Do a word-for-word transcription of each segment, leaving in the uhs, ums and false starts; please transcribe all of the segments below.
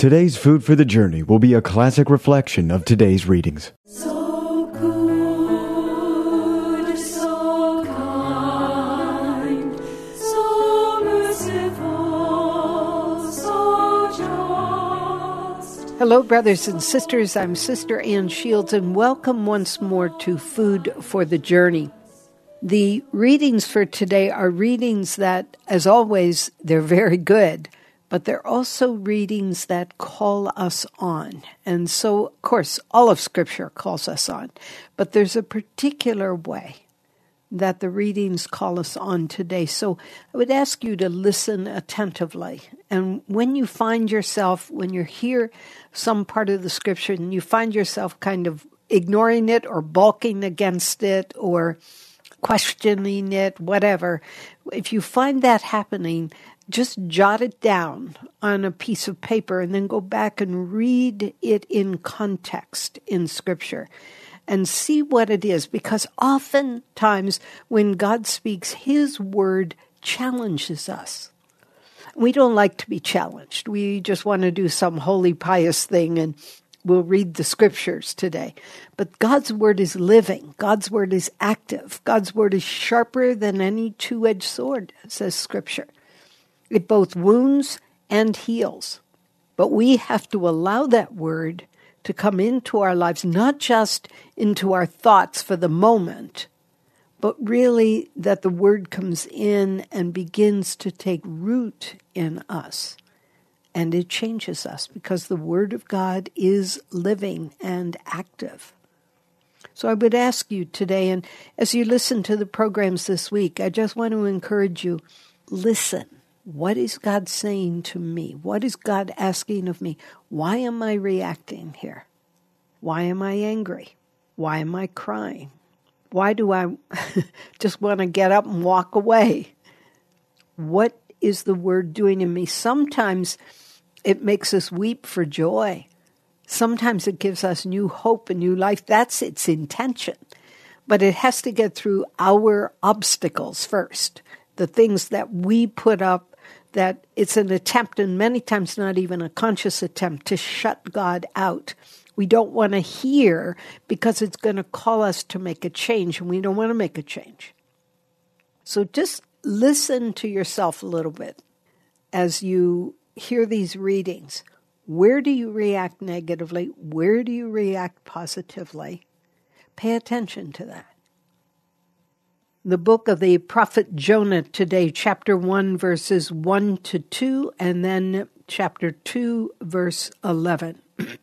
Today's Food for the Journey will be a classic reflection of today's readings. So good, so kind, so merciful, so just. Hello, brothers and sisters. I'm Sister Ann Shields, and welcome once more to Food for the Journey. The readings for today are readings that, as always, they're very good, but they're also readings that call us on. And so, of course, all of Scripture calls us on, but there's a particular way that the readings call us on today. So I would ask you to listen attentively. And when you find yourself, when you're here, some part of the Scripture, and you find yourself kind of ignoring it or balking against it or questioning it, whatever, if you find that happening, just jot it down on a piece of paper and then go back and read it in context in Scripture and see what it is. Because oftentimes when God speaks, His word challenges us. We don't like to be challenged. We just want to do some holy, pious thing and we'll read the Scriptures today. But God's word is living. God's word is active. God's word is sharper than any two-edged sword, says Scripture. It both wounds and heals. But we have to allow that word to come into our lives, not just into our thoughts for the moment, but really that the word comes in and begins to take root in us. And it changes us because the word of God is living and active. So I would ask you today, and as you listen to the programs this week, I just want to encourage you, listen. What is God saying to me? What is God asking of me? Why am I reacting here? Why am I angry? Why am I crying? Why do I just want to get up and walk away? What is the word doing in me? Sometimes it makes us weep for joy. Sometimes it gives us new hope and new life. That's its intention. But it has to get through our obstacles first, the things that we put up, that it's an attempt, and many times not even a conscious attempt, to shut God out. We don't want to hear because it's going to call us to make a change, and we don't want to make a change. So just listen to yourself a little bit as you hear these readings. Where do you react negatively? Where do you react positively? Pay attention to that. The book of the prophet Jonah today, chapter one, verses one to two, and then chapter two, verse eleven.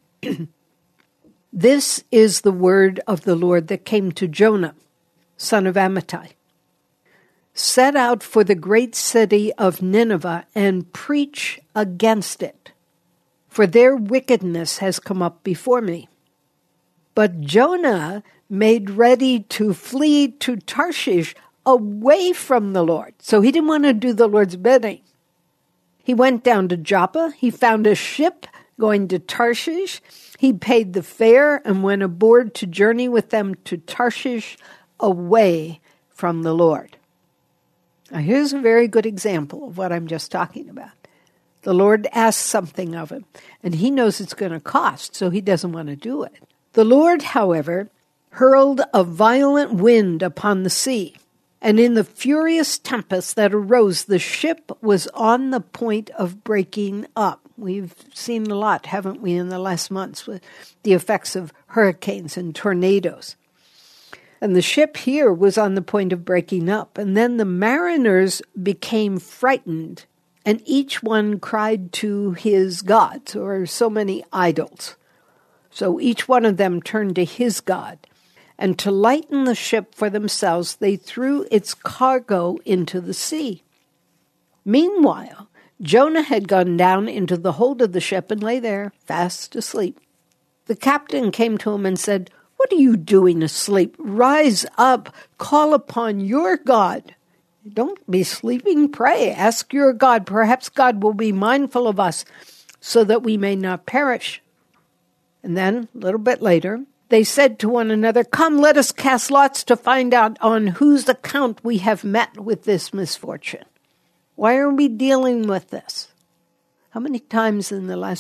This is the word of the Lord that came to Jonah, son of Amittai. Set out for the great city of Nineveh and preach against it, for their wickedness has come up before me. But Jonah made ready to flee to Tarshish away from the Lord. So he didn't want to do the Lord's bidding. He went down to Joppa. He found a ship going to Tarshish. He paid the fare and went aboard to journey with them to Tarshish away from the Lord. Now here's a very good example of what I'm just talking about. The Lord asks something of him, and he knows it's going to cost, so he doesn't want to do it. The Lord, however, hurled a violent wind upon the sea, and in the furious tempest that arose, the ship was on the point of breaking up. We've seen a lot, haven't we, in the last months with the effects of hurricanes and tornadoes. And the ship here was on the point of breaking up. And then the mariners became frightened, and each one cried to his gods, or so many idols. So each one of them turned to his god. And to lighten the ship for themselves, they threw its cargo into the sea. Meanwhile, Jonah had gone down into the hold of the ship and lay there, fast asleep. The captain came to him and said, "What are you doing asleep? Rise up, call upon your God. Don't be sleeping, pray. Ask your God. Perhaps God will be mindful of us so that we may not perish." And then, a little bit later, they said to one another, "Come, let us cast lots to find out on whose account we have met with this misfortune." Why are we dealing with this? How many times in the last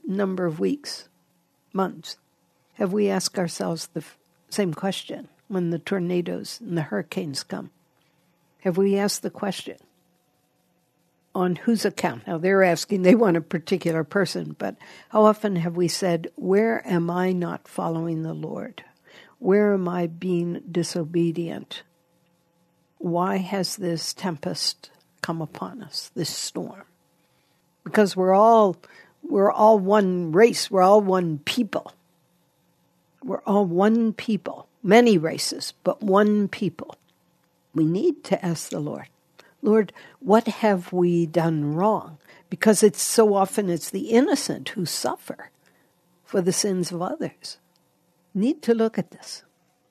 number of weeks, months, have we asked ourselves the f- same question when the tornadoes and the hurricanes come? Have we asked the question, on whose account? Now, they're asking, they want a particular person, but how often have we said, where am I not following the Lord? Where am I being disobedient? Why has this tempest come upon us, this storm? Because we're all we're all one race, we're all one people. We're all one people, many races, but one people. We need to ask the Lord, Lord, what have we done wrong? Because it's so often it's the innocent who suffer for the sins of others. Need to look at this.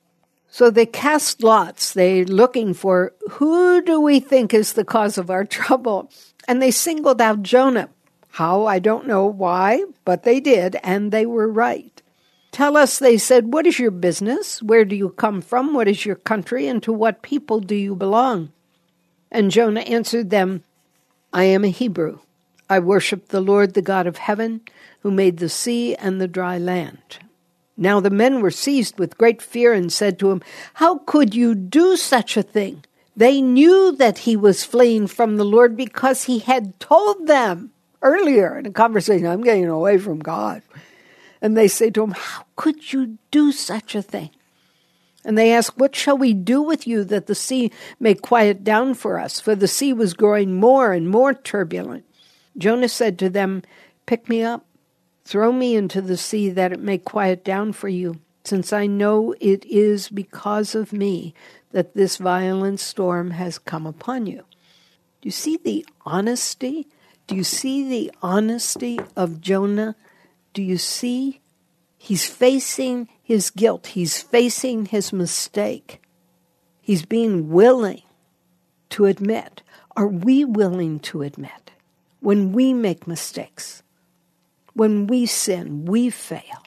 So they cast lots. They're looking for, who do we think is the cause of our trouble? And they singled out Jonah. How? I don't know why, but they did, and they were right. Tell us, they said, what is your business? Where do you come from? What is your country? And to what people do you belong? And Jonah answered them, I am a Hebrew. I worship the Lord, the God of heaven, who made the sea and the dry land. Now the men were seized with great fear and said to him, how could you do such a thing? They knew that he was fleeing from the Lord because he had told them earlier in a conversation, I'm getting away from God. And they say to him, how could you do such a thing? And they ask, what shall we do with you that the sea may quiet down for us? For the sea was growing more and more turbulent. Jonah said to them, pick me up. Throw me into the sea that it may quiet down for you, since I know it is because of me that this violent storm has come upon you. Do you see the honesty? Do you see the honesty of Jonah? Do you see? He's facing his guilt. He's facing his mistake. He's being willing to admit. Are we willing to admit when we make mistakes? When we sin, we fail.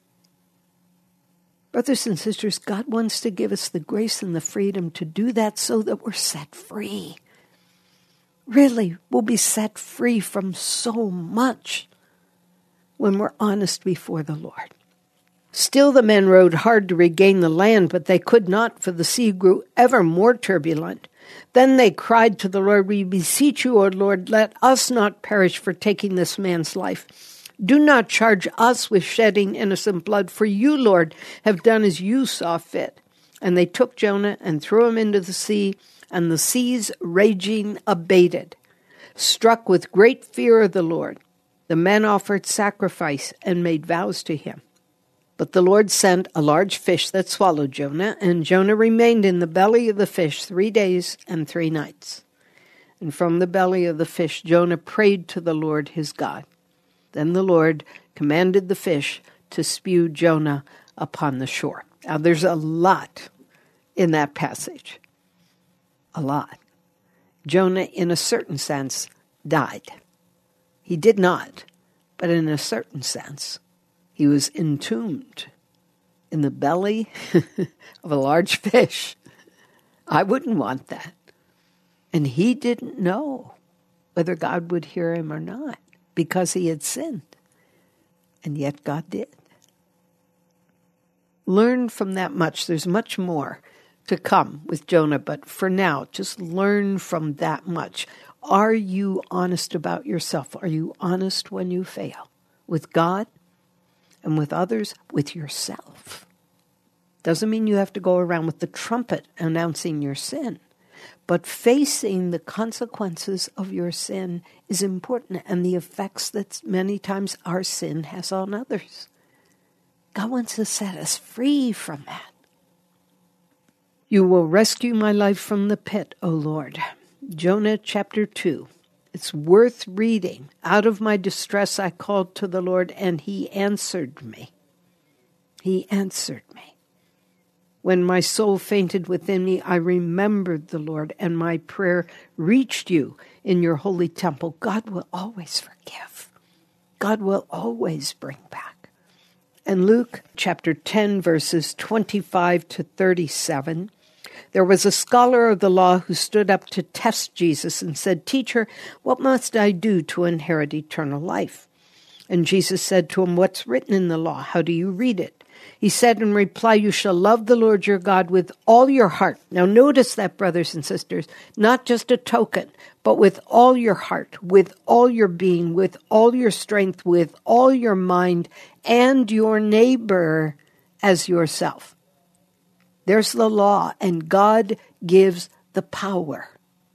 Brothers and sisters, God wants to give us the grace and the freedom to do that so that we're set free. Really, we'll be set free from so much when we're honest before the Lord. Still the men rowed hard to regain the land, but they could not, for the sea grew ever more turbulent. Then they cried to the Lord, we beseech you, O Lord, let us not perish for taking this man's life. Do not charge us with shedding innocent blood, for you, Lord, have done as you saw fit. And they took Jonah and threw him into the sea, and the seas raging abated. Struck with great fear of the Lord, the men offered sacrifice and made vows to him. But the Lord sent a large fish that swallowed Jonah, and Jonah remained in the belly of the fish three days and three nights. And from the belly of the fish Jonah prayed to the Lord his God. Then the Lord commanded the fish to spew Jonah upon the shore. Now, there's a lot in that passage. A lot. Jonah, in a certain sense, died. He did not, but in a certain sense, he was entombed in the belly of a large fish. I wouldn't want that. And he didn't know whether God would hear him or not, because he had sinned. And yet God did. Learn from that much. There's much more to come with Jonah, but for now, just learn from that much. Are you honest about yourself? Are you honest when you fail? With God and with others, with yourself. Doesn't mean you have to go around with the trumpet announcing your sin. But facing the consequences of your sin is important, and the effects that many times our sin has on others. God wants to set us free from that. You will rescue my life from the pit, O Lord. Jonah chapter two. It's worth reading. Out of my distress I called to the Lord, and he answered me. He answered me. When my soul fainted within me, I remembered the Lord, and my prayer reached you in your holy temple. God will always forgive. God will always bring back. And Luke chapter ten, verses twenty-five to thirty-seven, there was a scholar of the law who stood up to test Jesus and said, Teacher, what must I do to inherit eternal life? And Jesus said to him, "What's written in the law? How do you read it?" He said in reply, "You shall love the Lord your God with all your heart." Now notice that, brothers and sisters, not just a token, but with all your heart, with all your being, with all your strength, with all your mind, and your neighbor as yourself. There's the law, and God gives the power.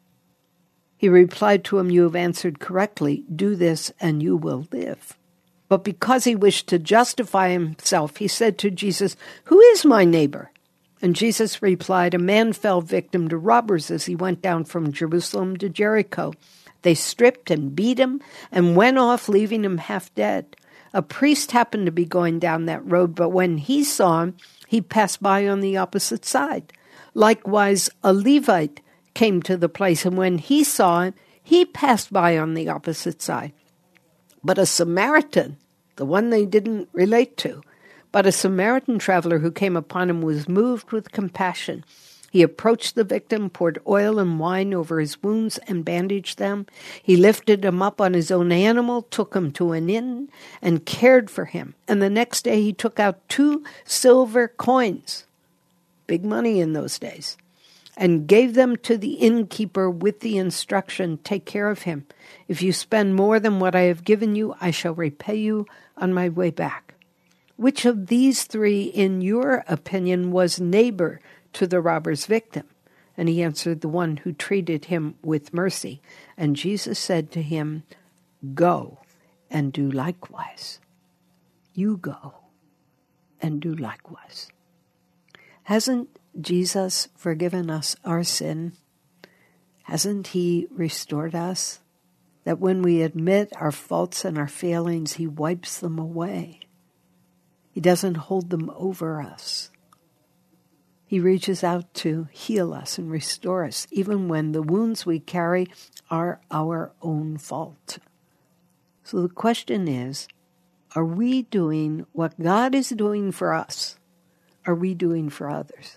He replied to him, "You have answered correctly. Do this and you will live." But because he wished to justify himself, he said to Jesus, "Who is my neighbor?" And Jesus replied, "A man fell victim to robbers as he went down from Jerusalem to Jericho. They stripped and beat him and went off, leaving him half dead. A priest happened to be going down that road, but when he saw him, he passed by on the opposite side. Likewise, a Levite came to the place, and when he saw him, he passed by on the opposite side. But a Samaritan, the one they didn't relate to, but a Samaritan traveler who came upon him was moved with compassion. He approached the victim, poured oil and wine over his wounds, and bandaged them. He lifted him up on his own animal, took him to an inn, and cared for him. And the next day he took out two silver coins, big money in those days, and gave them to the innkeeper with the instruction, "Take care of him. If you spend more than what I have given you, I shall repay you on my way back." Which of these three, in your opinion, was neighbor to the robber's victim? And he answered, "The one who treated him with mercy." And Jesus said to him, "Go and do likewise." You go and do likewise. Hasn't Jesus forgiven us our sin? Hasn't he restored us? That when we admit our faults and our failings, he wipes them away. He doesn't hold them over us. He reaches out to heal us and restore us, even when the wounds we carry are our own fault. So the question is, are we doing what God is doing for us? Are we doing for others?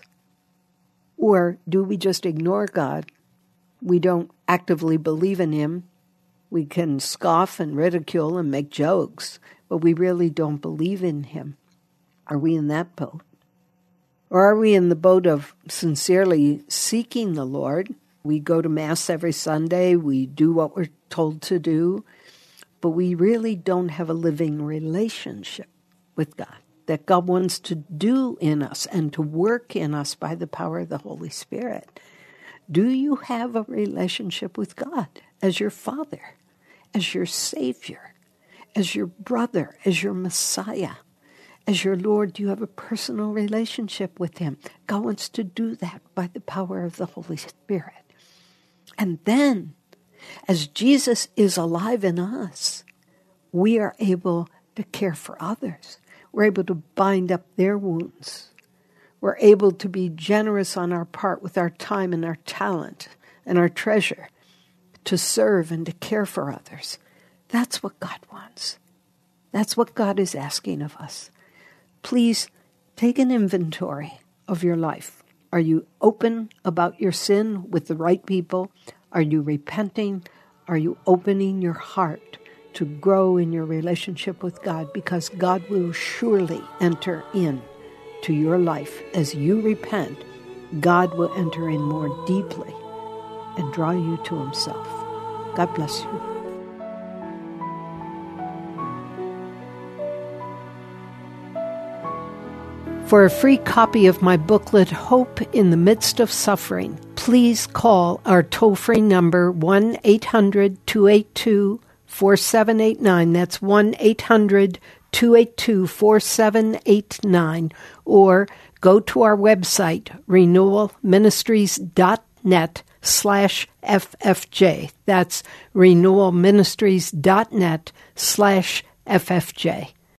Or do we just ignore God? We don't actively believe in him. We can scoff and ridicule and make jokes, but we really don't believe in him. Are we in that boat? Or are we in the boat of sincerely seeking the Lord? We go to Mass every Sunday, we do what we're told to do, but we really don't have a living relationship with God that God wants to do in us and to work in us by the power of the Holy Spirit. Do you have a relationship with God as your Father, as your Savior, as your brother, as your Messiah, as your Lord? Do you have a personal relationship with him? God wants to do that by the power of the Holy Spirit. And then, as Jesus is alive in us, we are able to care for others. We're able to bind up their wounds. We're able to be generous on our part with our time and our talent and our treasure to serve and to care for others. That's what God wants. That's what God is asking of us. Please take an inventory of your life. Are you open about your sin with the right people? Are you repenting? Are you opening your heart to grow in your relationship with God? Because God will surely enter in to your life. As you repent, God will enter in more deeply and draw you to himself. God bless you. For a free copy of my booklet, Hope in the Midst of Suffering, please call our toll-free number one eight hundred two eight two four seven eight nine. That's one eight hundred two eight two four seven eight nine. Or go to our website, renewal ministries dot net slash F F J. That's renewal ministries dot net slash F F J.